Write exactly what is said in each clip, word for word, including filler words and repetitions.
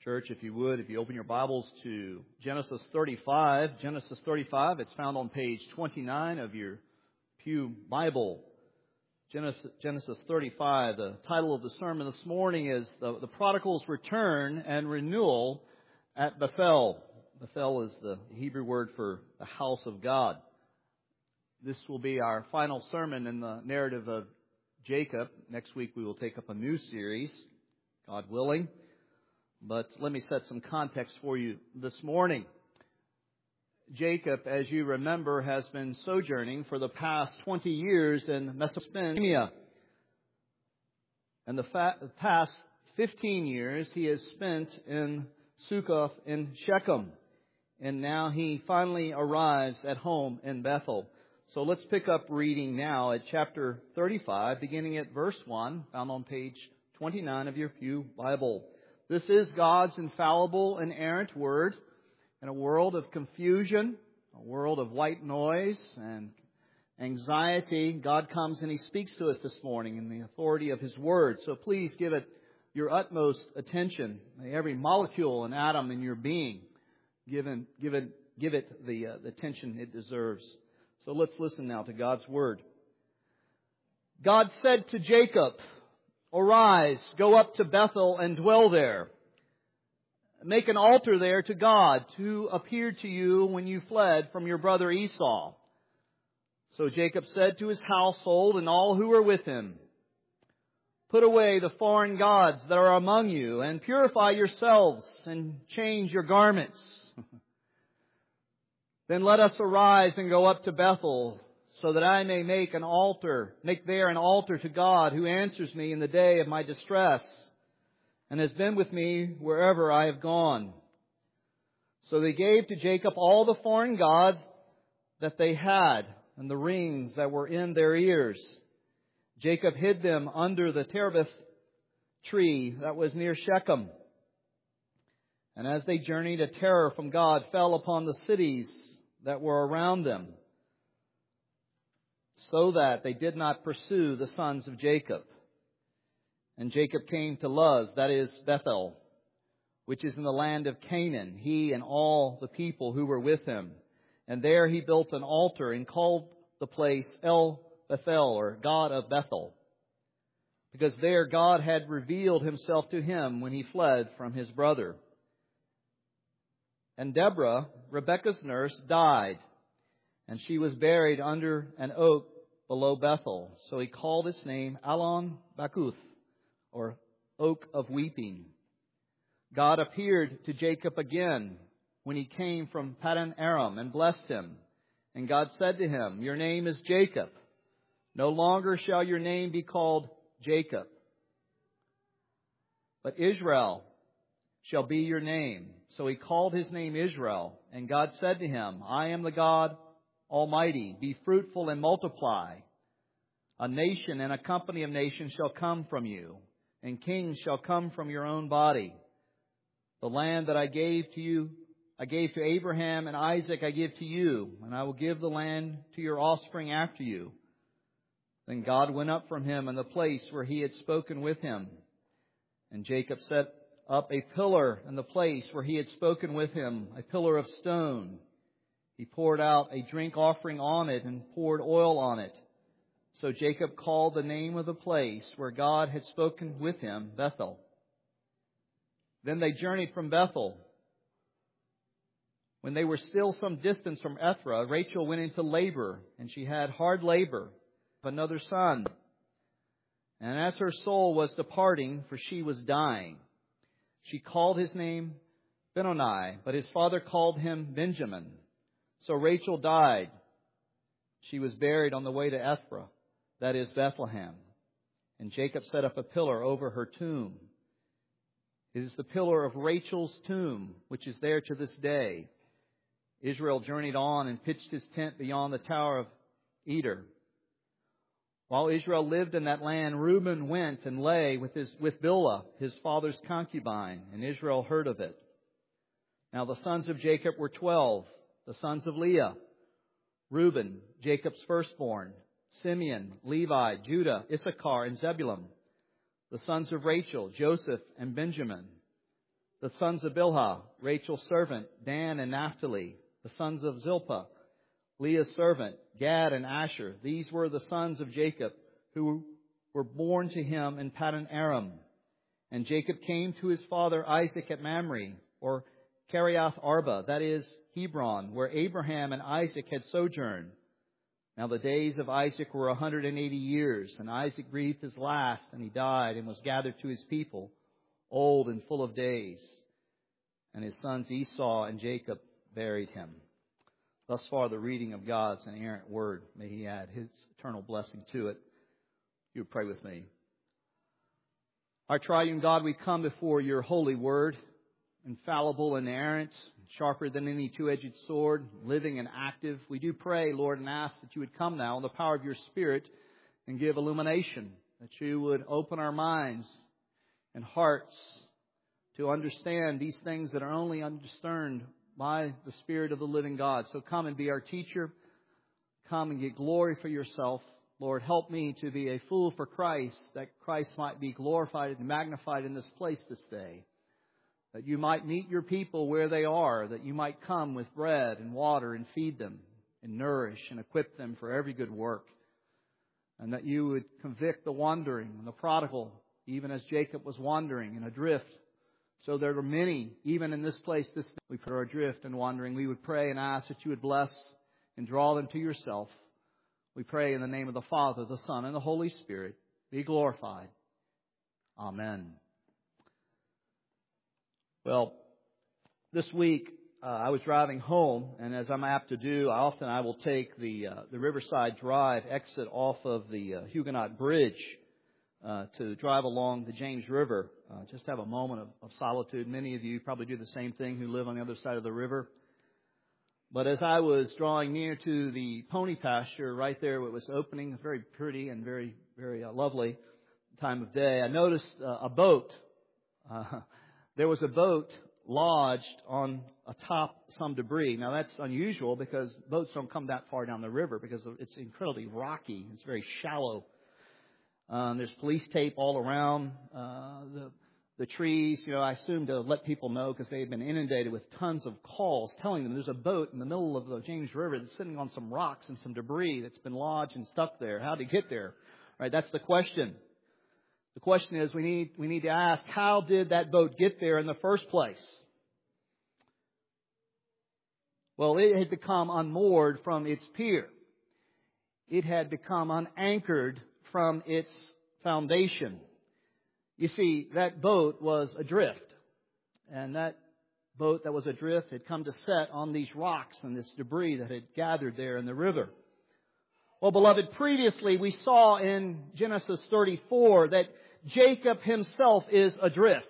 Church, if you would, if you open your Bibles to Genesis thirty-five, Genesis thirty-five, it's found on page twenty-nine of your Pew Bible. Genesis, Genesis thirty-five, the title of the sermon this morning is the, the Prodigal's Return and Renewal at Bethel. Bethel is the Hebrew word for the house of God. This will be our final sermon in the narrative of Jacob. Next week we will take up a new series, God willing. But let me set some context for you this morning. Jacob, as you remember, has been sojourning for the past twenty years in Mesopotamia. And the fa- past fifteen years he has spent in Succoth in Shechem. And now he finally arrives at home in Bethel. So let's pick up reading now at chapter thirty-five, beginning at verse one, found on page twenty-nine of your Pew Bible. This is God's infallible, inerrant Word. In a world of confusion, a world of white noise and anxiety, God comes and He speaks to us this morning in the authority of His Word. So please give it your utmost attention. May every molecule and atom in your being give it, give it, give it the, uh, the attention it deserves. So let's listen now to God's Word. God said to Jacob, "Arise, go up to Bethel and dwell there. Make an altar there to God, who appeared to you when you fled from your brother Esau." So Jacob said to his household and all who were with him, "Put away the foreign gods that are among you, and purify yourselves, and change your garments. Then let us arise and go up to Bethel, so that I may make an altar, make there an altar to God, who answers me in the day of my distress, and has been with me wherever I have gone." So they gave to Jacob all the foreign gods that they had, and the rings that were in their ears. Jacob hid them under the terebinth tree that was near Shechem. And as they journeyed, a terror from God fell upon the cities that were around them, so that they did not pursue the sons of Jacob. And Jacob came to Luz, that is Bethel, which is in the land of Canaan, he and all the people who were with him. And there he built an altar and called the place El Bethel, or God of Bethel, because there God had revealed Himself to him when he fled from his brother. And Deborah, Rebekah's nurse, died, and she was buried under an oak below Bethel. So he called its name Allon Bakuth, or Oak of Weeping. God appeared to Jacob again when he came from Paddan Aram and blessed him. And God said to him, "Your name is Jacob. No longer shall your name be called Jacob, but Israel shall be your name." So he called his name Israel. And God said to him, "I am the God Almighty. Be fruitful and multiply. A nation and a company of nations shall come from you, and kings shall come from your own body. The land that I gave to you, I gave to Abraham and Isaac I give to you, and I will give the land to your offspring after you." Then God went up from him in the place where He had spoken with him. And Jacob set up a pillar in the place where He had spoken with him, a pillar of stone. He poured out a drink offering on it and poured oil on it. So Jacob called the name of the place where God had spoken with him Bethel. Then they journeyed from Bethel. When they were still some distance from Ethra, Rachel went into labor, and she had hard labor of another son. And as her soul was departing, for she was dying, she called his name Benoni, but his father called him Benjamin. So Rachel died. She was buried on the way to Ethra, that is Bethlehem. And Jacob set up a pillar over her tomb. It is the pillar of Rachel's tomb, which is there to this day. Israel journeyed on and pitched his tent beyond the tower of Eder. While Israel lived in that land, Reuben went and lay with his with Bilhah, his father's concubine, and Israel heard of it. Now the sons of Jacob were twelve, the sons of Leah: Reuben, Jacob's firstborn; Simeon, Levi, Judah, Issachar, and Zebulun. The sons of Rachel: Joseph and Benjamin. The sons of Bilhah, Rachel's servant, Dan and Naphtali. The sons of Zilpah, Leah's servant, Gad and Asher. These were the sons of Jacob, who were born to him in Paddan Aram. And Jacob came to his father Isaac at Mamre, or Kiriath Arba, that is, Hebron, where Abraham and Isaac had sojourned. Now the days of Isaac were a hundred and eighty years, and Isaac breathed his last, and he died, and was gathered to his people, old and full of days. And his sons Esau and Jacob buried him. Thus far the reading of God's inerrant word. May He add His eternal blessing to it. You would pray with me. Our triune God, we come before Your holy word, infallible, inerrant, sharper than any two-edged sword, living and active. We do pray, Lord, and ask that You would come now in the power of Your Spirit and give illumination, that You would open our minds and hearts to understand these things that are only discerned by the Spirit of the living God. So come and be our teacher. Come and get glory for Yourself. Lord, help me to be a fool for Christ, that Christ might be glorified and magnified in this place this day. That You might meet Your people where they are, that You might come with bread and water and feed them and nourish and equip them for every good work. And that You would convict the wandering and the prodigal, even as Jacob was wandering and adrift. So there are many, even in this place, this day, we put our adrift and wandering. We would pray and ask that You would bless and draw them to Yourself. We pray in the name of the Father, the Son, and the Holy Spirit. Be glorified. Amen. Well, this week uh, I was driving home, and as I'm apt to do, I often I will take the uh, the Riverside Drive exit off of the uh, Huguenot Bridge uh, to drive along the James River. Uh, just have a moment of, of solitude. Many of you probably do the same thing who live on the other side of the river. But as I was drawing near to the pony pasture right there, it was opening, very pretty and very, very uh, lovely time of day, I noticed uh, a boat. Uh, there was a boat lodged on atop some debris. Now that's unusual because boats don't come that far down the river because it's incredibly rocky. It's very shallow. Um, there's police tape all around uh, the the trees. You know, I assume to let people know because they had been inundated with tons of calls telling them there's a boat in the middle of the James River that's sitting on some rocks and some debris that's been lodged and stuck there. How did it get there? All right, that's the question. The question is we need we need to ask, how did that boat get there in the first place? Well, it had become unmoored from its pier. It had become unanchored from its foundation. You see, that boat was adrift. And that boat that was adrift had come to set on these rocks and this debris that had gathered there in the river. Well, beloved, previously we saw in Genesis thirty-four that Jacob himself is adrift.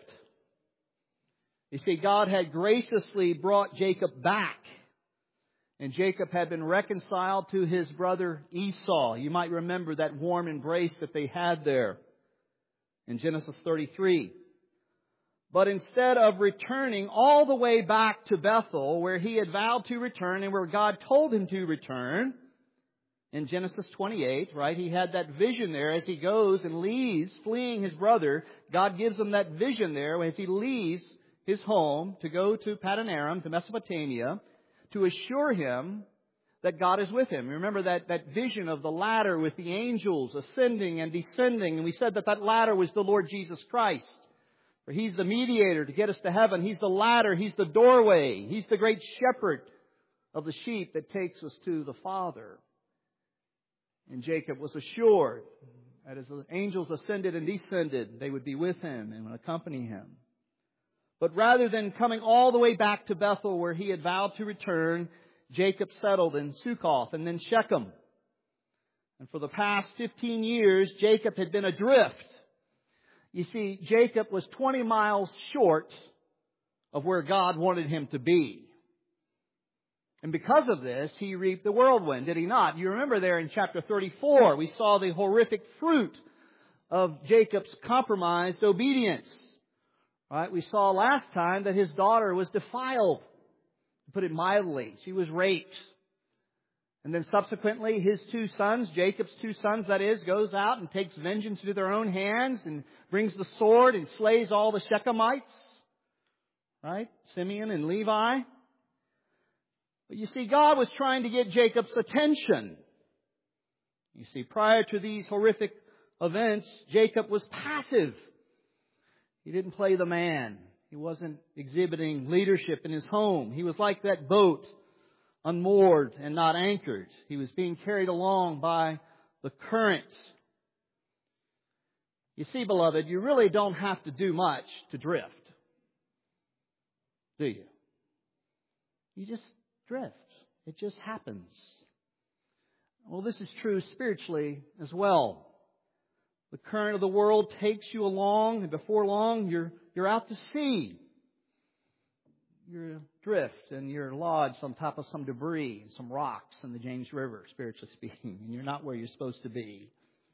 You see, God had graciously brought Jacob back. And Jacob had been reconciled to his brother Esau. You might remember that warm embrace that they had there in Genesis thirty-three. But instead of returning all the way back to Bethel, where he had vowed to return and where God told him to return, in Genesis twenty-eight, right, he had that vision there as he goes and leaves, fleeing his brother. God gives him that vision there as he leaves his home to go to Paddan Aram, to Mesopotamia, to assure him that God is with him. Remember that, that vision of the ladder with the angels ascending and descending. And we said that that ladder was the Lord Jesus Christ. For He's the mediator to get us to heaven. He's the ladder. He's the doorway. He's the great shepherd of the sheep that takes us to the Father. And Jacob was assured that as the angels ascended and descended, they would be with him and would accompany him. But rather than coming all the way back to Bethel where he had vowed to return, Jacob settled in Succoth and then Shechem. And for the past fifteen years, Jacob had been adrift. You see, Jacob was twenty miles short of where God wanted him to be. And because of this, he reaped the whirlwind, did he not? You remember there in chapter thirty-four, we saw the horrific fruit of Jacob's compromised obedience. Right? We saw last time that his daughter was defiled, to put it mildly. She was raped. And then subsequently, his two sons, Jacob's two sons, that is, goes out and takes vengeance into their own hands and brings the sword and slays all the Shechemites. right? Simeon and Levi. But you see, God was trying to get Jacob's attention. You see, prior to these horrific events, Jacob was passive. He didn't play the man. He wasn't exhibiting leadership in his home. He was like that boat, unmoored and not anchored. He was being carried along by the current. You see, beloved, you really don't have to do much to drift, do you? You just drift. It just happens. Well, this is true spiritually as well. The current of the world takes you along, and before long, you're you're out to sea. You're adrift, and you're lodged on top of some debris, some rocks in the James River, spiritually speaking, and you're not where you're supposed to be.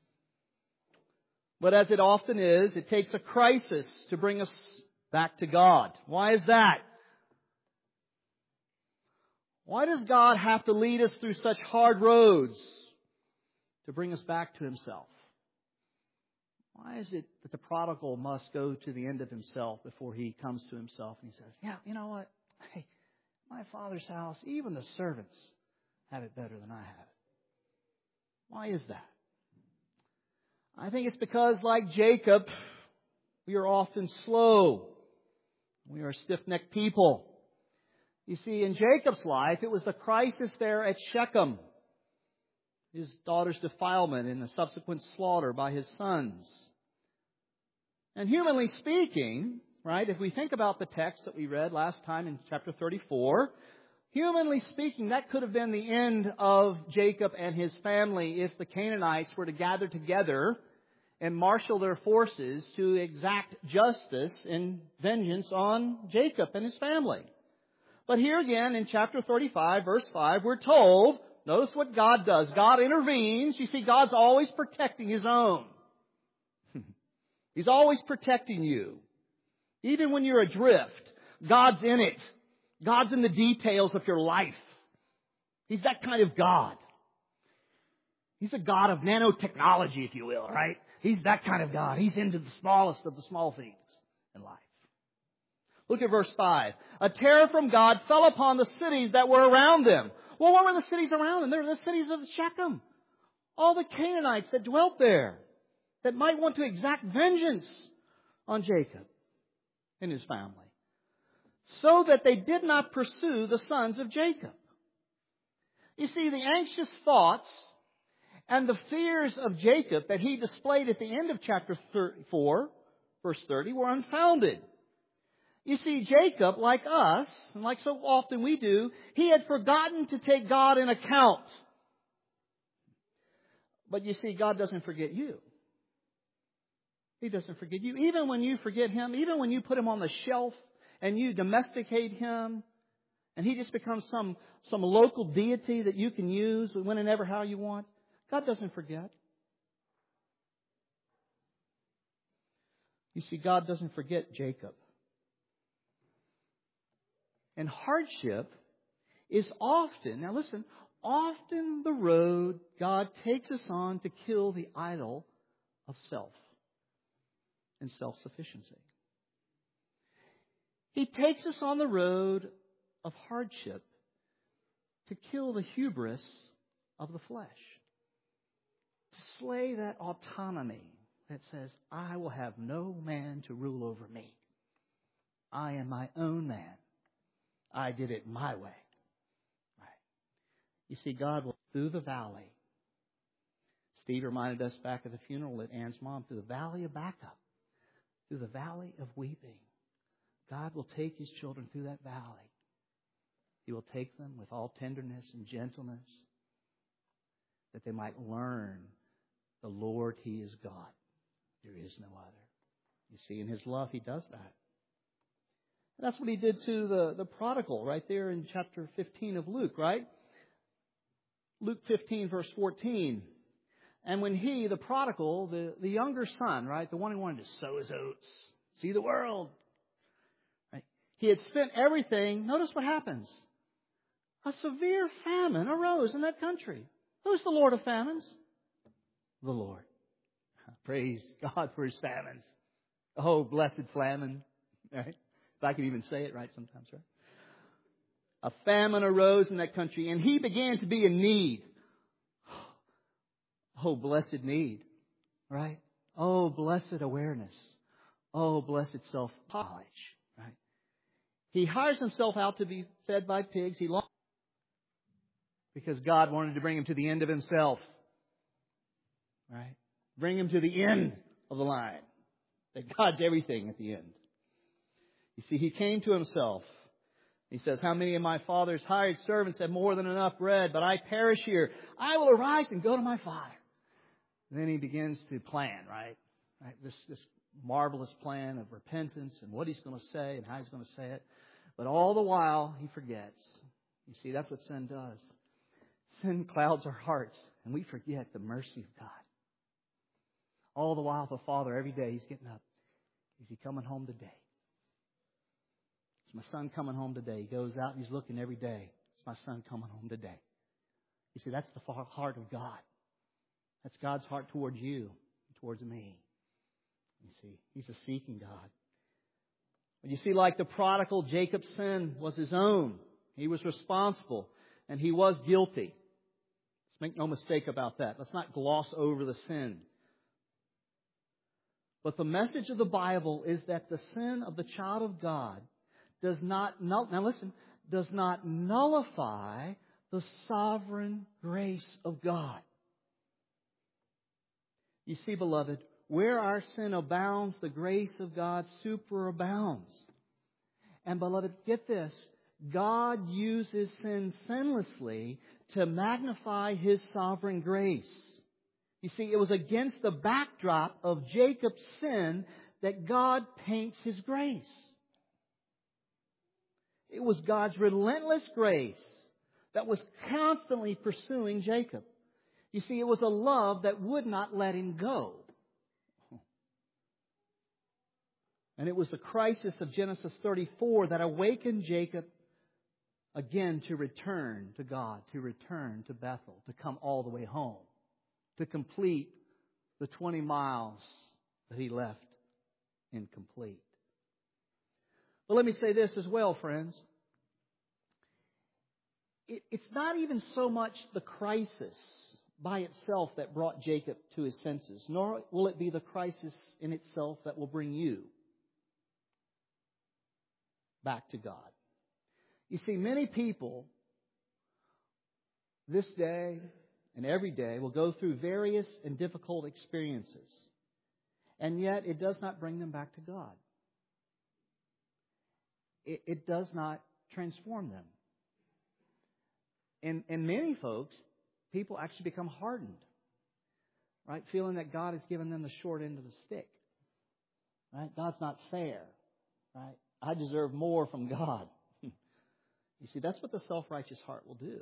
But as it often is, it takes a crisis to bring us back to God. Why is that? Why does God have to lead us through such hard roads to bring us back to Himself? Why is it that the prodigal must go to the end of himself before he comes to himself and he says, yeah, you know what? Hey, my Father's house, even the servants have it better than I have it. Why is that? I think it's because, like Jacob, we are often slow. We are stiff-necked people. You see, in Jacob's life, it was the crisis there at Shechem. His daughter's defilement and the subsequent slaughter by his sons. And humanly speaking, right, if we think about the text that we read last time in chapter thirty-four, humanly speaking, that could have been the end of Jacob and his family if the Canaanites were to gather together and marshal their forces to exact justice and vengeance on Jacob and his family. But here again in chapter thirty-five, verse five, we're told, notice what God does. God intervenes. You see, God's always protecting His own. He's always protecting you. Even when you're adrift, God's in it. God's in the details of your life. He's that kind of God. He's a God of nanotechnology, if you will, right? He's that kind of God. He's into the smallest of the small things in life. Look at verse five. A terror from God fell upon the cities that were around them. Well, what were the cities around them? They were the cities of Shechem. All the Canaanites that dwelt there that might want to exact vengeance on Jacob and his family. So that they did not pursue the sons of Jacob. You see, the anxious thoughts and the fears of Jacob that he displayed at the end of chapter four, verse thirty, were unfounded. You see, Jacob, like us, and like so often we do, he had forgotten to take God in account. But you see, God doesn't forget you. He doesn't forget you. Even when you forget Him, even when you put Him on the shelf and you domesticate Him, and He just becomes some, some local deity that you can use when and ever how you want, God doesn't forget. You see, God doesn't forget Jacob. And hardship is often, now listen, often the road God takes us on to kill the idol of self and self-sufficiency. He takes us on the road of hardship to kill the hubris of the flesh. To slay that autonomy that says, I will have no man to rule over me. I am my own man. I did it my way. Right. You see, God will, through the valley. Steve reminded us back at the funeral at Ann's mom, through the valley of backup, through the valley of weeping, God will take His children through that valley. He will take them with all tenderness and gentleness, that they might learn the Lord, He is God. There is no other. You see, in His love, He does that. And that's what He did to the, the prodigal right there in chapter fifteen of Luke, right? Luke fifteen, verse fourteen. And when he, the prodigal, the, the younger son, right, the one who wanted to sow his oats, see the world, right? He had spent everything. Notice what happens. A severe famine arose in that country. Who's the Lord of famines? The Lord. Praise God for His famines. Oh, blessed famine, right? If I can even say it right sometimes, right? A famine arose in that country, and he began to be in need. Oh, blessed need, right? Oh, blessed awareness. Oh, blessed self-knowledge, right? He hires himself out to be fed by pigs. He longs because God wanted to bring him to the end of himself, right? Bring him to the end of the line. That God's everything at the end. You see, he came to himself. He says, how many of my father's hired servants have more than enough bread, but I perish here? I will arise and go to my father. And then he begins to plan, right? right? This, this marvelous plan of repentance and what he's going to say and how he's going to say it. But all the while, he forgets. You see, that's what sin does. Sin clouds our hearts, and we forget the mercy of God. All the while, the Father, every day, he's getting up. Is he coming home today? Is my son coming home today? He goes out and he's looking every day. Is my son coming home today? You see, that's the heart of God. That's God's heart towards you, towards me. You see, he's a seeking God. But you see, like the prodigal, Jacob's sin was his own. He was responsible, and he was guilty. Let's make no mistake about that. Let's not gloss over the sin. But the message of the Bible is that the sin of the child of God does not, now listen, does not nullify the sovereign grace of God. You see, beloved, where our sin abounds, the grace of God superabounds. And beloved, get this, God uses sin sinlessly to magnify His sovereign grace. You see, it was against the backdrop of Jacob's sin that God paints His grace. It was God's relentless grace that was constantly pursuing Jacob. You see, it was a love that would not let him go. And it was the crisis of Genesis thirty-four that awakened Jacob again to return to God, to return to Bethel, to come all the way home, to complete the twenty miles that he left incomplete. But let me say this as well, friends. It, it's not even so much the crisis by itself that brought Jacob to his senses, nor will it be the crisis in itself that will bring you back to God. You see, many people this day and every day will go through various and difficult experiences, and yet it does not bring them back to God. It, it does not transform them. And, and many folks, people actually become hardened, right? Feeling that God has given them the short end of the stick, right? God's not fair, right? I deserve more from God. You see, that's what the self-righteous heart will do.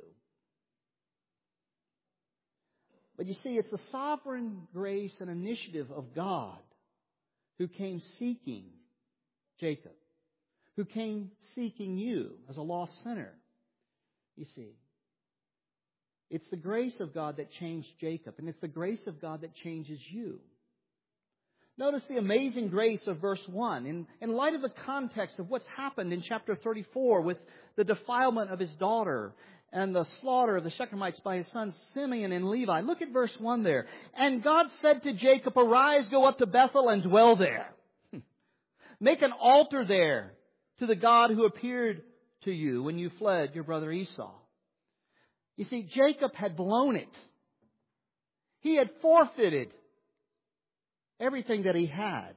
But you see, it's the sovereign grace and initiative of God who came seeking Jacob, who came seeking you as a lost sinner. You see, it's the grace of God that changed Jacob, and it's the grace of God that changes you. Notice the amazing grace of verse one. In, in light of the context of what's happened in chapter thirty-four with the defilement of his daughter and the slaughter of the Shechemites by his sons Simeon and Levi. Look at verse one there. And God said to Jacob, arise, go up to Bethel and dwell there. Make an altar there to the God who appeared to you when you fled your brother Esau. You see, Jacob had blown it. He had forfeited everything that he had.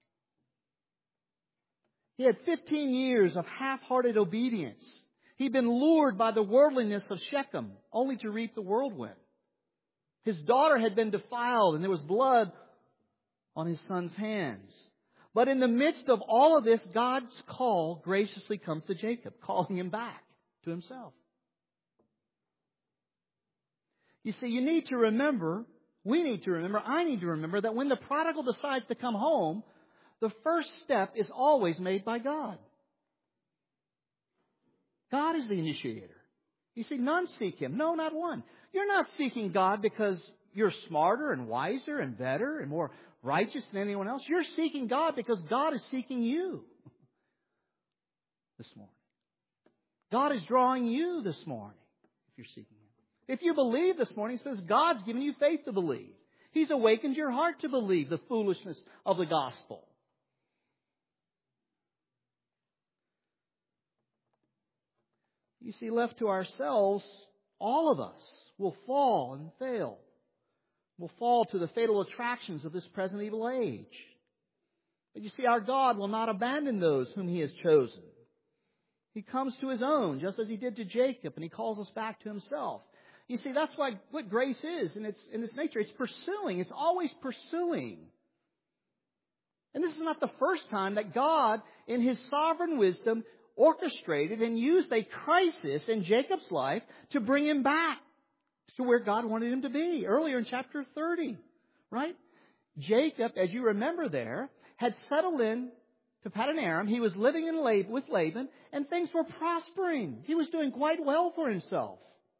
He had fifteen years of half-hearted obedience. He'd been lured by the worldliness of Shechem, only to reap the whirlwind. His daughter had been defiled, and there was blood on his son's hands. But in the midst of all of this, God's call graciously comes to Jacob, calling him back to himself. You see, you need to remember, we need to remember, I need to remember that when the prodigal decides to come home, the first step is always made by God. God is the initiator. You see, none seek Him. No, not one. You're not seeking God because you're smarter and wiser and better and more righteous than anyone else. You're seeking God because God is seeking you. this morning. God is drawing you this morning if you're seeking Him. If you believe this morning, it says God's given you faith to believe. He's awakened your heart to believe the foolishness of the gospel. You see, left to ourselves, all of us will fall and fail. Will fall to the fatal attractions of this present evil age. But you see, our God will not abandon those whom He has chosen. He comes to His own, just as He did to Jacob, and He calls us back to Himself. You see, that's why what grace is in its, in its nature. It's pursuing. It's always pursuing. And this is not the first time that God, in His sovereign wisdom, orchestrated and used a crisis in Jacob's life to bring him back to where God wanted him to be. Earlier in chapter thirty, right? Jacob, as you remember there, had settled in to Paddan Aram. He was living in Lab- with Laban, and things were prospering. He was doing quite well for himself.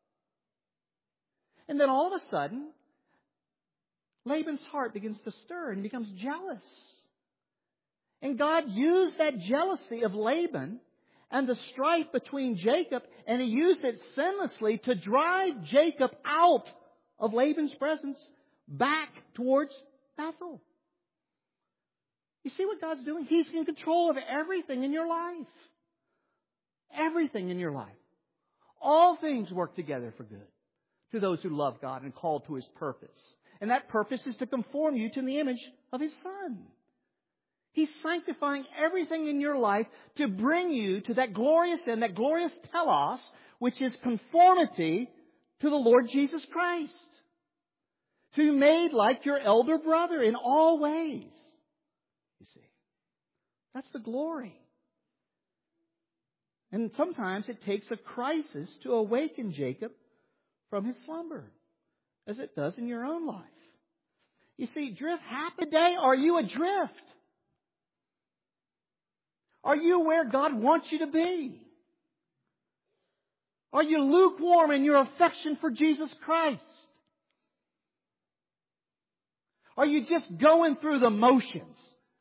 And then all of a sudden, Laban's heart begins to stir and he becomes jealous. And God used that jealousy of Laban and the strife between Jacob, and He used it sinlessly to drive Jacob out of Laban's presence back towards Bethel. You see what God's doing? He's in control of everything in your life. Everything in your life. All things work together for good to those who love God and called to His purpose. And that purpose is to conform you to the image of His Son. He's sanctifying everything in your life to bring you to that glorious end, that glorious telos, which is conformity to the Lord Jesus Christ. To be made like your elder brother in all ways. You see, that's the glory. And sometimes it takes a crisis to awaken Jacob from his slumber, as it does in your own life. You see, drift happen today. Are you adrift? Are you where God wants you to be? Are you lukewarm in your affection for Jesus Christ? Are you just going through the motions?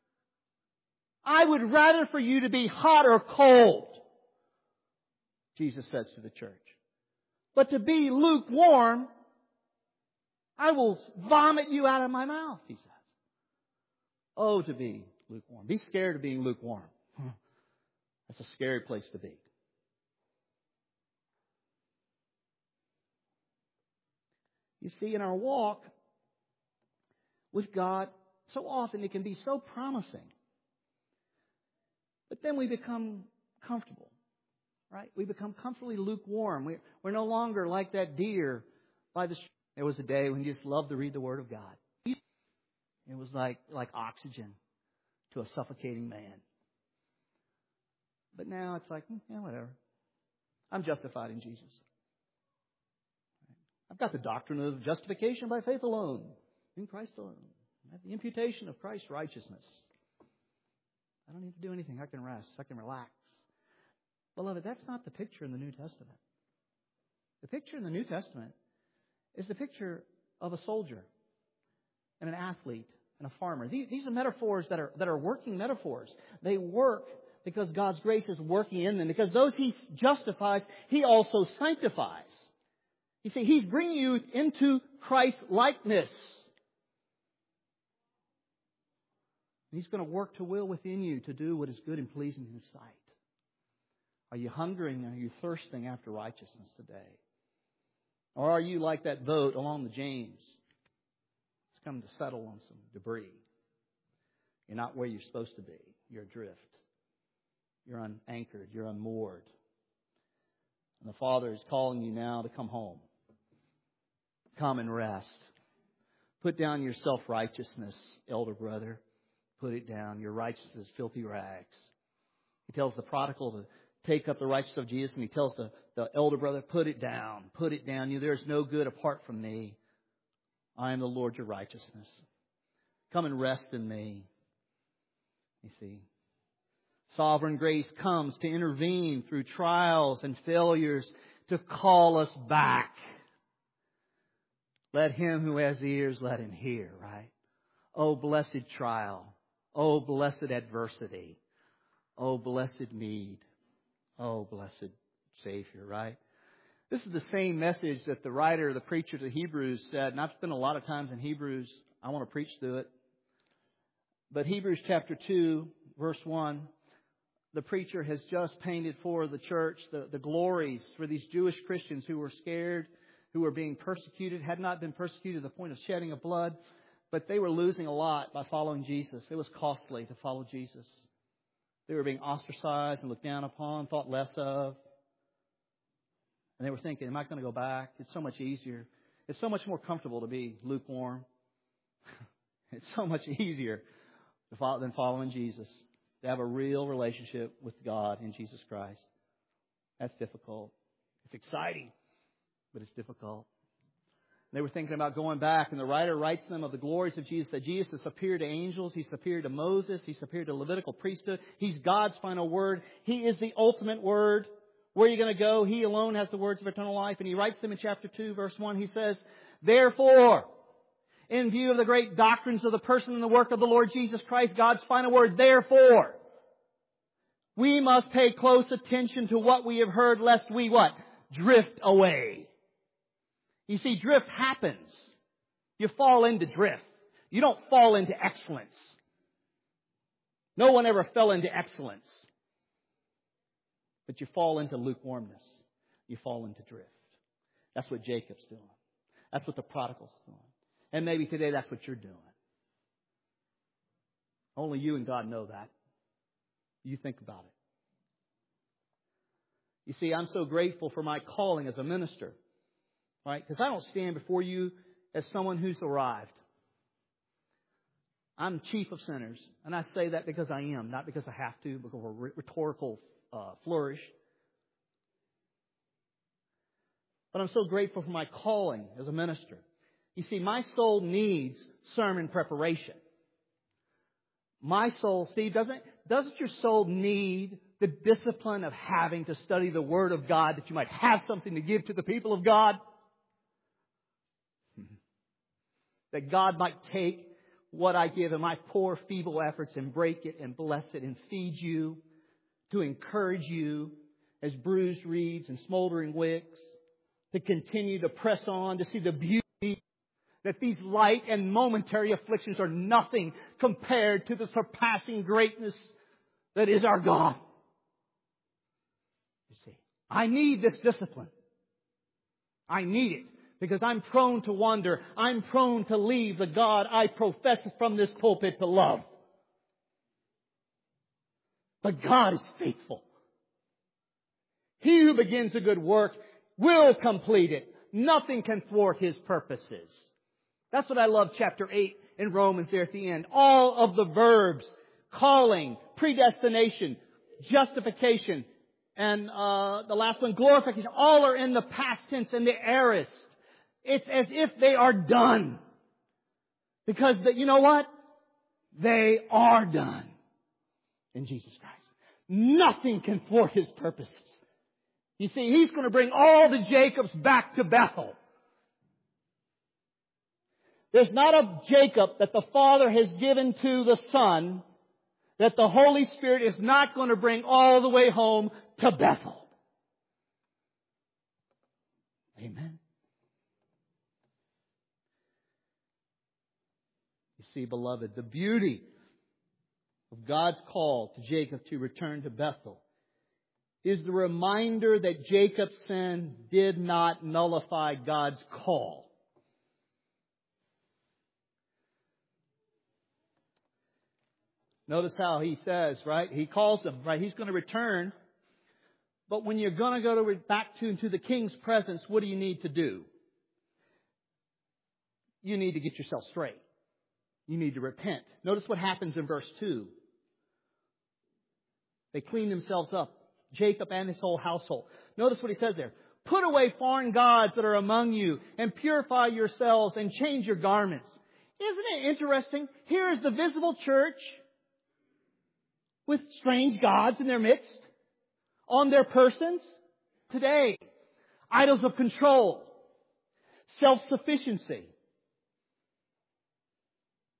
I would rather for you to be hot or cold, Jesus says to the church. But to be lukewarm, I will vomit you out of my mouth, He says. Oh, to be lukewarm. Be scared of being lukewarm. That's a scary place to be. You see, in our walk with God, so often it can be so promising. But then we become comfortable, right? We become comfortably lukewarm. We're, we're no longer like that deer by the stream. There was a day when you just loved to read the Word of God. It was like, like oxygen to a suffocating man. But now it's like, yeah, whatever. I'm justified in Jesus. I've got the doctrine of justification by faith alone, in Christ alone. I have the imputation of Christ's righteousness. I don't need to do anything. I can rest. I can relax. Beloved, that's not the picture in the New Testament. The picture in the New Testament is the picture of a soldier and an athlete and a farmer. These, these are metaphors that are, that are working metaphors. They work because God's grace is working in them. Because those He justifies, He also sanctifies. You see, He's bringing you into Christ's likeness. He's going to work to will within you to do what is good and pleasing in His sight. Are you hungering and are you thirsting after righteousness today? Or are you like that boat along the James? It's come to settle on some debris. You're not where you're supposed to be. You're adrift. You're unanchored. You're unmoored. And the Father is calling you now to come home. Come and rest. Put down your self-righteousness, elder brother. Put it down. Your righteousness is filthy rags. He tells the prodigal to take up the righteousness of Jesus, and He tells the, the elder brother, put it down. Put it down. You, there's no good apart from me. I am the Lord your righteousness. Come and rest in me. You see, sovereign grace comes to intervene through trials and failures to call us back. Let him who has ears, let him hear, right? Oh, blessed trial. Oh, blessed adversity. Oh, blessed need. Oh, blessed Savior, right? This is the same message that the writer, the preacher to Hebrews said, and I've spent a lot of times in Hebrews. I want to preach through it. But Hebrews chapter two, verse one, the preacher has just painted for the church the, the glories for these Jewish Christians who were scared, who were being persecuted, had not been persecuted to the point of shedding of blood, but they were losing a lot by following Jesus. It was costly to follow Jesus. They were being ostracized and looked down upon, thought less of. And they were thinking, am I going to go back? It's so much easier. It's so much more comfortable to be lukewarm. It's so much easier than following Jesus, to have a real relationship with God in Jesus Christ. That's difficult. It's exciting, but it's difficult. They were thinking about going back, and the writer writes them of the glories of Jesus, that Jesus appeared to angels, He's appeared to Moses, He's appeared to Levitical priesthood. He's God's final word. He is the ultimate word. Where are you going to go? He alone has the words of eternal life. And he writes them in chapter two, verse one. He says, therefore, in view of the great doctrines of the person and the work of the Lord Jesus Christ, God's final word, therefore, we must pay close attention to what we have heard, lest we what? Drift away. You see, drift happens. You fall into drift. You don't fall into excellence. No one ever fell into excellence. But you fall into lukewarmness. You fall into drift. That's what Jacob's doing. That's what the prodigal's doing. And maybe today that's what you're doing. Only you and God know that. You think about it. You see, I'm so grateful for my calling as a minister. Right? Because I don't stand before you as someone who's arrived. I'm chief of sinners. And I say that because I am, not because I have to, because of a rhetorical uh, flourish. But I'm so grateful for my calling as a minister. You see, my soul needs sermon preparation. My soul, Steve, doesn't, doesn't your soul need the discipline of having to study the Word of God that you might have something to give to the people of God? That God might take what I give in my poor, feeble efforts and break it and bless it and feed you, to encourage you as bruised reeds and smoldering wicks, to continue to press on, to see the beauty that these light and momentary afflictions are nothing compared to the surpassing greatness that is our God. You see, I need this discipline. I need it. Because I'm prone to wander. I'm prone to leave the God I profess from this pulpit to love. But God is faithful. He who begins a good work will complete it. Nothing can thwart His purposes. That's what I love chapter eight in Romans there at the end. All of the verbs, calling, predestination, justification, and uh, the last one, glorification, all are in the past tense and the aorist. It's as if they are done. Because the, you know what? They are done in Jesus Christ. Nothing can thwart His purposes. You see, He's going to bring all the Jacobs back to Bethel. There's not a Jacob that the Father has given to the Son that the Holy Spirit is not going to bring all the way home to Bethel. Amen. You see, beloved, the beauty of God's call to Jacob to return to Bethel is the reminder that Jacob's sin did not nullify God's call. Notice how he says, right? He calls them, right? He's going to return. But when you're going to go to back to into the king's presence, what do you need to do? You need to get yourself straight. You need to repent. Notice what happens in verse two. They clean themselves up, Jacob and his whole household. Notice what he says there. Put away foreign gods that are among you and purify yourselves and change your garments. Isn't it interesting? Here is the visible church with strange gods in their midst, on their persons. Today, idols of control, self-sufficiency,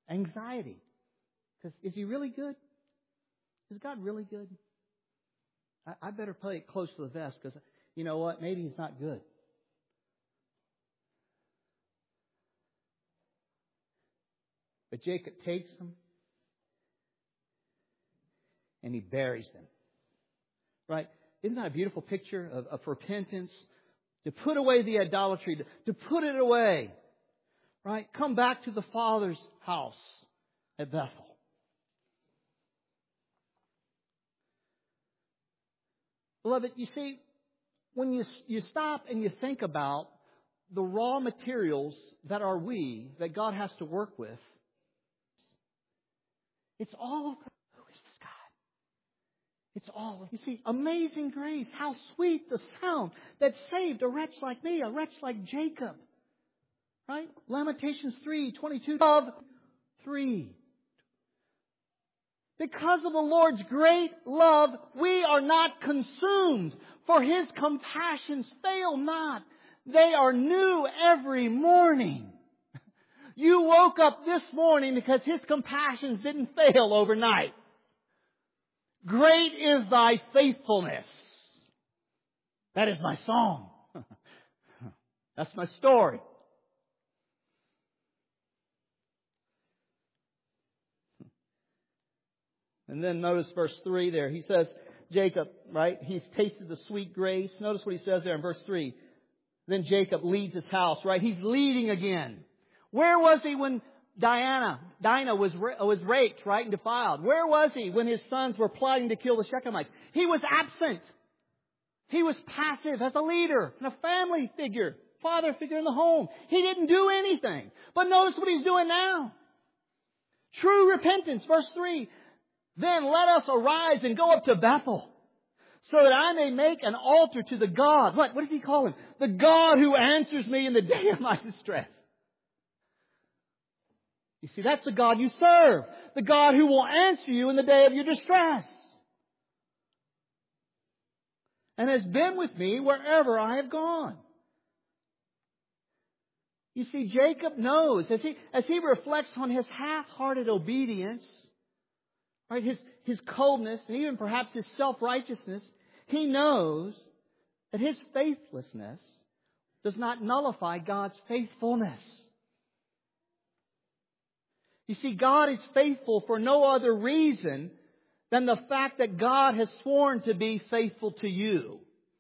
anxiety. Because is He really good? Is God really good? I, I better play it close to the vest because, you know what, maybe he's not good. But Jacob takes them and he buries them. Right? Isn't that a beautiful picture of, of repentance? To put away the idolatry, to, to put it away. Right? Come back to the Father's house at Bethel. Beloved, you see, when you, you stop and you think about the raw materials that are we, that God has to work with, it's all, who is this God? It's all, you see, amazing grace. How sweet the sound that saved a wretch like me, a wretch like Jacob. Right? Lamentations three twenty-two of three. Because of the Lord's great love, we are not consumed, for His compassions fail not. They are new every morning. You woke up this morning because His compassions didn't fail overnight. Great is thy faithfulness. That is my song. That's my story. And then notice verse three there. He says, Jacob, right? He's tasted the sweet grace. Notice what he says there in verse three. Then Jacob leads his house, right? He's leading again. Where was he when Diana, Dinah was, was raped, right, and defiled? Where was he when his sons were plotting to kill the Shechemites? He was absent. He was passive as a leader and a family figure, father figure in the home. He didn't do anything. But notice what he's doing now. True repentance, verse three. Then let us arise and go up to Bethel, so that I may make an altar to the God. What? What does he call him? The God who answers me in the day of my distress. You see, that's the God you serve. The God who will answer you in the day of your distress. And has been with me wherever I have gone. You see, Jacob knows, as he, as he reflects on his half-hearted obedience, right, his, his coldness, and even perhaps his self-righteousness, he knows that his faithlessness does not nullify God's faithfulness. You see, God is faithful for no other reason than the fact that God has sworn to be faithful to you.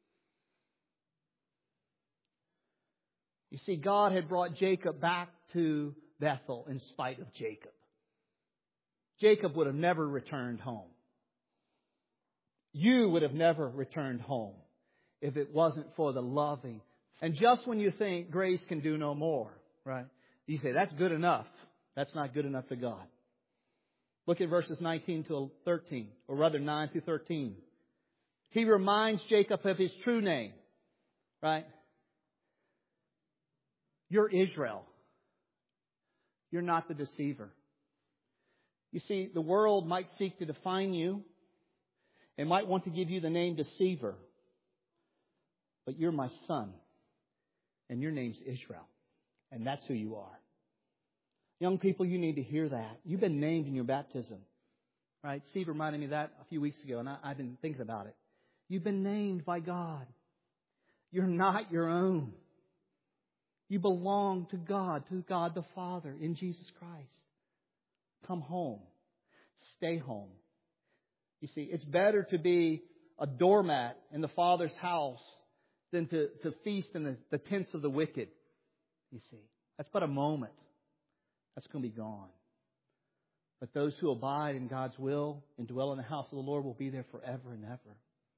You see, God had brought Jacob back to Bethel in spite of Jacob. Jacob would have never returned home. You would have never returned home if it wasn't for the loving. And just when you think grace can do no more, right? You say, that's good enough. That's not good enough to God. Look at verses nineteen to thirteen, or rather nine through thirteen. He reminds Jacob of his true name, right? You're Israel. You're not the deceiver. You see, the world might seek to define you and might want to give you the name deceiver. But you're my son. And your name's Israel. And that's who you are. Young people, you need to hear that. You've been named in your baptism. Right? Steve reminded me of that a few weeks ago, and I, I've been thinking about it. You've been named by God. You're not your own. You belong to God, to God the Father in Jesus Christ. Come home. Stay home. You see, it's better to be a doormat in the Father's house than to, to feast in the, the tents of the wicked. You see, that's but a moment. That's going to be gone. But those who abide in God's will and dwell in the house of the Lord will be there forever and ever.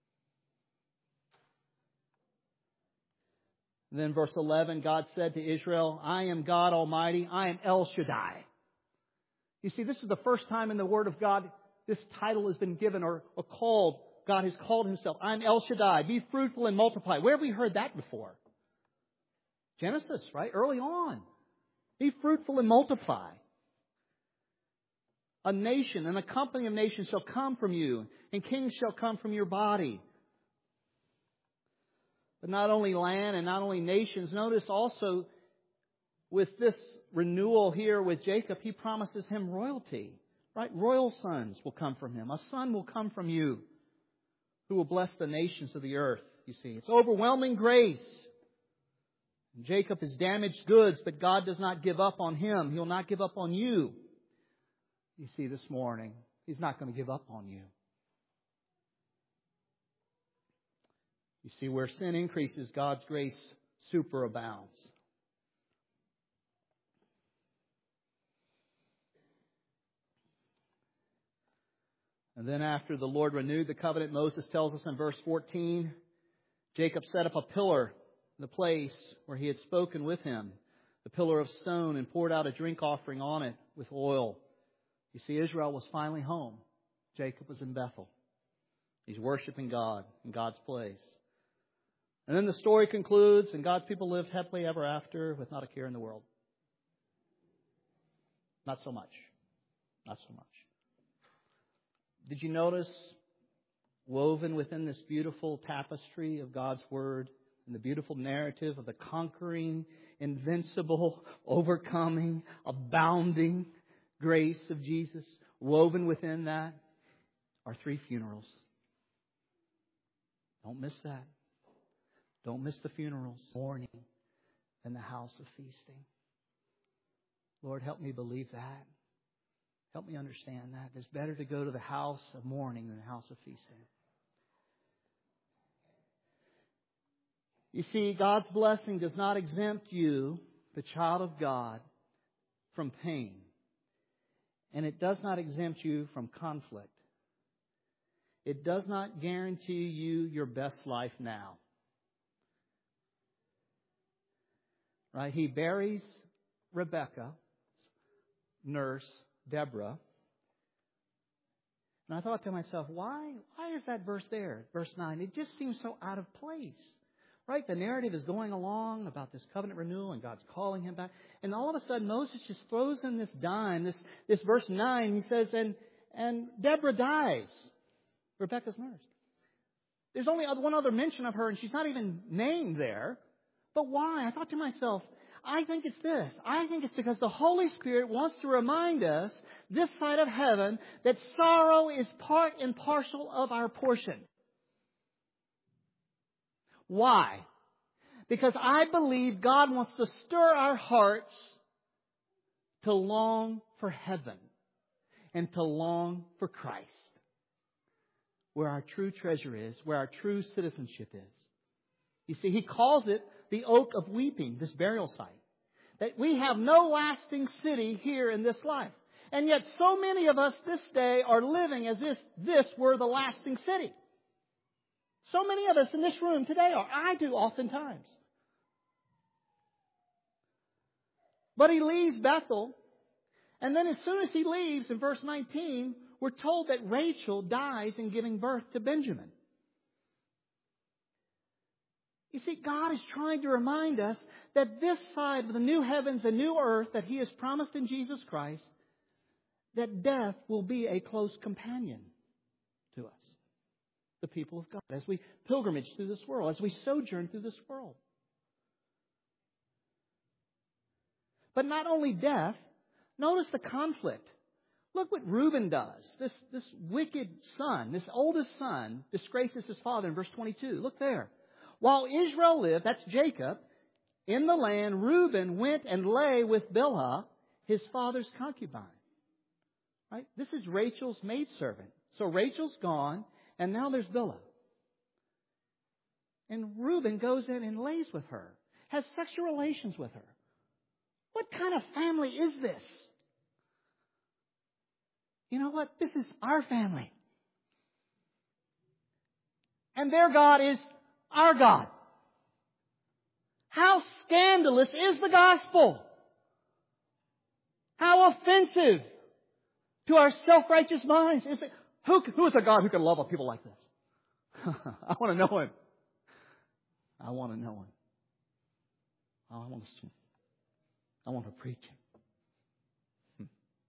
And then verse eleven, God said to Israel, I am God Almighty. I am El Shaddai. You see, this is the first time in the Word of God this title has been given or, or called. God has called Himself. I'm El Shaddai. Be fruitful and multiply. Where have we heard that before? Genesis, right? Early on. Be fruitful and multiply. A nation, and a company of nations shall come from you, and kings shall come from your body. But not only land and not only nations. Notice also with this renewal here with Jacob, he promises him royalty. Right? Royal sons will come from him. A son will come from you who will bless the nations of the earth, you see. It's overwhelming grace. Jacob is damaged goods, but God does not give up on him. He'll not give up on you. You see, this morning, He's not going to give up on you. You see, where sin increases, God's grace superabounds. And then after the Lord renewed the covenant, Moses tells us in verse fourteen, Jacob set up a pillar in the place where he had spoken with him, the pillar of stone, and poured out a drink offering on it with oil. You see, Israel was finally home. Jacob was in Bethel. He's worshiping God in God's place. And then the story concludes, and God's people lived happily ever after with not a care in the world. Not so much. Not so much. Did you notice, woven within this beautiful tapestry of God's Word and the beautiful narrative of the conquering, invincible, overcoming, abounding grace of Jesus, woven within that are three funerals. Don't miss that. Don't miss the funerals, mourning, and the house of feasting. Lord, help me believe that. Help me understand that. It's better to go to the house of mourning than the house of feasting. You see, God's blessing does not exempt you, the child of God, from pain. And it does not exempt you from conflict. It does not guarantee you your best life now. Right? He buries Rebecca, nurse, Deborah. And I thought to myself, why, why is that verse there? Verse nine. It just seems so out of place. Right? The narrative is going along about this covenant renewal and God's calling him back. And all of a sudden Moses just throws in this dime, this, this verse nine. He says, and, and Deborah dies. Rebecca's nurse. There's only one other mention of her, and she's not even named there. But why? I thought to myself, I think it's this. I think it's because the Holy Spirit wants to remind us, this side of heaven, that sorrow is part and parcel of our portion. Why? Because I believe God wants to stir our hearts to long for heaven and to long for Christ, where our true treasure is, where our true citizenship is. You see, He calls it the oak of weeping, this burial site. That we have no lasting city here in this life. And yet so many of us this day are living as if this were the lasting city. So many of us in this room today are. I do oftentimes. But he leaves Bethel. And then as soon as he leaves, in verse nineteen, we're told that Rachel dies in giving birth to Benjamin. You see, God is trying to remind us that this side of the new heavens and new earth that He has promised in Jesus Christ, that death will be a close companion to us, the people of God, as we pilgrimage through this world, as we sojourn through this world. But not only death, notice the conflict. Look what Reuben does. This, this wicked son, this oldest son, disgraces his father in verse twenty-two. Look there. While Israel lived, that's Jacob, in the land, Reuben went and lay with Bilhah, his father's concubine. Right? This is Rachel's maidservant. So Rachel's gone, and now there's Bilhah. And Reuben goes in and lays with her, has sexual relations with her. What kind of family is this? You know what? This is our family. And their God is our God. How scandalous is the gospel? How offensive to our self-righteous minds. Is it, who, who is a God who can love a people like this? I want to know Him. I want to know Him. I want to, I want to preach Him.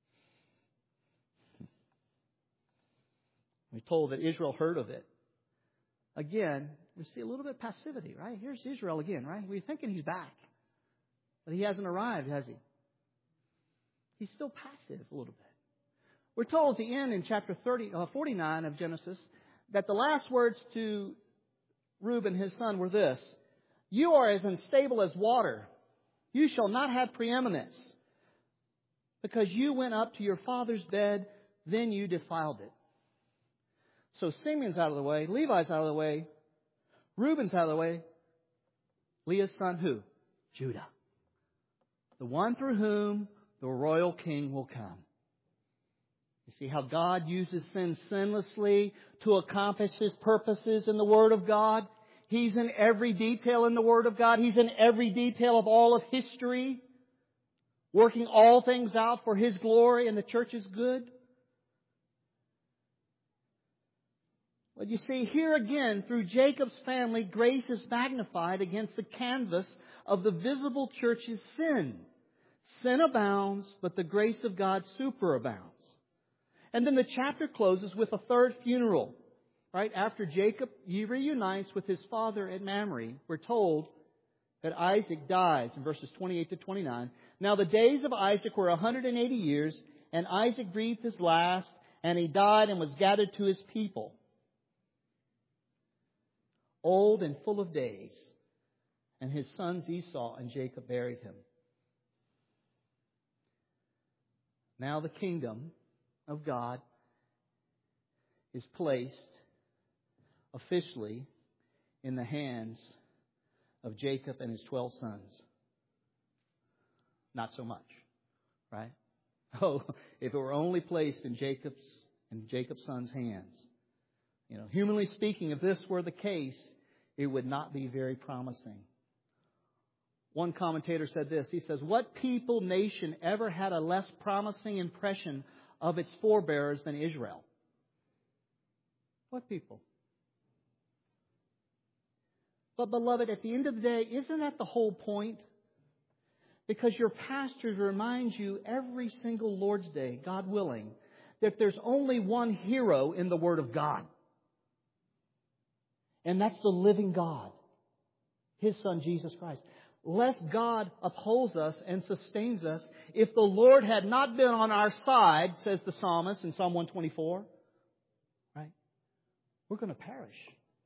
We're told that Israel heard of it. Again, we see a little bit of passivity, right? Here's Israel again, right? We're thinking he's back. But he hasn't arrived, has he? He's still passive a little bit. We're told at the end in chapter thirty, uh, forty-nine of Genesis that the last words to Reuben, his son, were this: "You are as unstable as water. You shall not have preeminence, because you went up to your father's bed, then you defiled it." So Simeon's out of the way, Levi's out of the way, Reuben's out of the way. Leah's son, who? Judah. The one through whom the royal king will come. You see how God uses sin sinlessly to accomplish His purposes in the Word of God? He's in every detail in the Word of God. He's in every detail of all of history, working all things out for His glory and the church's good. But you see, here again, through Jacob's family, grace is magnified against the canvas of the visible church's sin. Sin abounds, but the grace of God superabounds. And then the chapter closes with a third funeral. Right after Jacob reunites with his father at Mamre, we're told that Isaac dies in verses twenty-eight to twenty-nine. Now the days of Isaac were one hundred eighty years, and Isaac breathed his last, and he died and was gathered to his people, old and full of days. And his sons Esau and Jacob buried him. Now the kingdom of God is placed officially in the hands of Jacob and his twelve sons. Not so much, right? Oh, if it were only placed in Jacob's and Jacob's sons' hands. You know, humanly speaking, if this were the case, it would not be very promising. One commentator said this. He says, "What people, nation ever had a less promising impression of its forebears than Israel?" What people? But beloved, at the end of the day, isn't that the whole point? Because your pastor reminds you every single Lord's Day, God willing, that there's only one hero in the Word of God. And that's the living God, His Son, Jesus Christ. Lest God upholds us and sustains us, if the Lord had not been on our side, says the psalmist in Psalm one twenty-four, right? We're going to perish.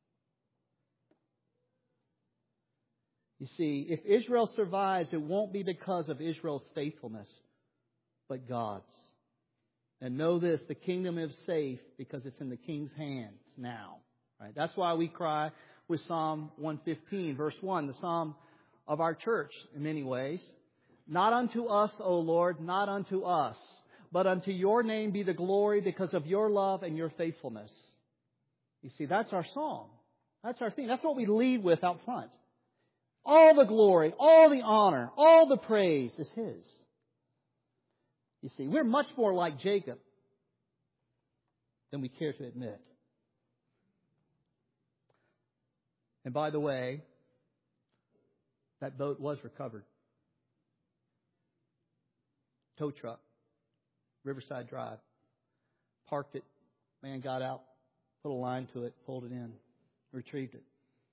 You see, if Israel survives, it won't be because of Israel's faithfulness, but God's. And know this, the kingdom is safe because it's in the King's hands now. Right? That's why we cry with Psalm one fifteen, verse one, the Psalm of our church in many ways. "Not unto us, O Lord, not unto us, but unto your name be the glory because of your love and your faithfulness." You see, that's our song. That's our thing. That's what we lead with out front. All the glory, all the honor, all the praise is His. You see, we're much more like Jacob than we care to admit. And by the way, that boat was recovered. Tow truck, Riverside Drive. Parked it. Man got out, put a line to it, pulled it in, retrieved it.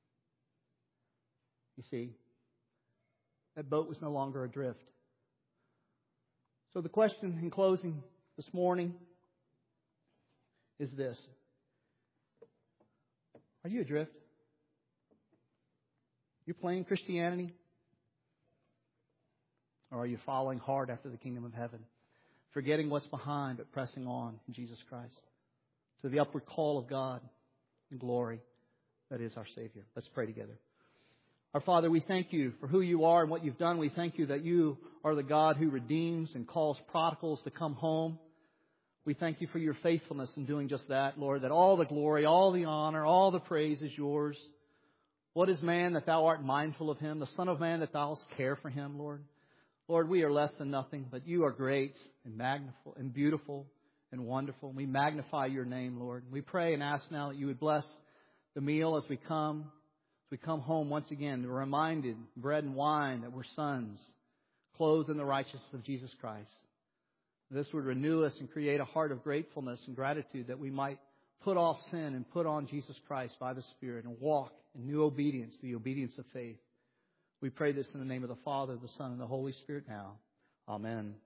You see, that boat was no longer adrift. So the question in closing this morning is this: are you adrift? You playing Christianity? Or are you following hard after the kingdom of heaven? Forgetting what's behind, but pressing on in Jesus Christ to the upward call of God and glory that is our Savior. Let's pray together. Our Father, we thank You for who You are and what You've done. We thank You that You are the God who redeems and calls prodigals to come home. We thank You for Your faithfulness in doing just that, Lord, that all the glory, all the honor, all the praise is Yours. What is man that Thou art mindful of him? The Son of Man that Thou wilt care for him, Lord? Lord, we are less than nothing, but You are great and magnificent and beautiful and wonderful. We magnify Your name, Lord. We pray and ask now that You would bless the meal as we come, as we come home once again, we're reminded, bread and wine, that we're sons, clothed in the righteousness of Jesus Christ. This would renew us and create a heart of gratefulness and gratitude that we might put off sin and put on Jesus Christ by the Spirit and walk in new obedience, the obedience of faith. We pray this in the name of the Father, the Son, and the Holy Spirit now. Amen.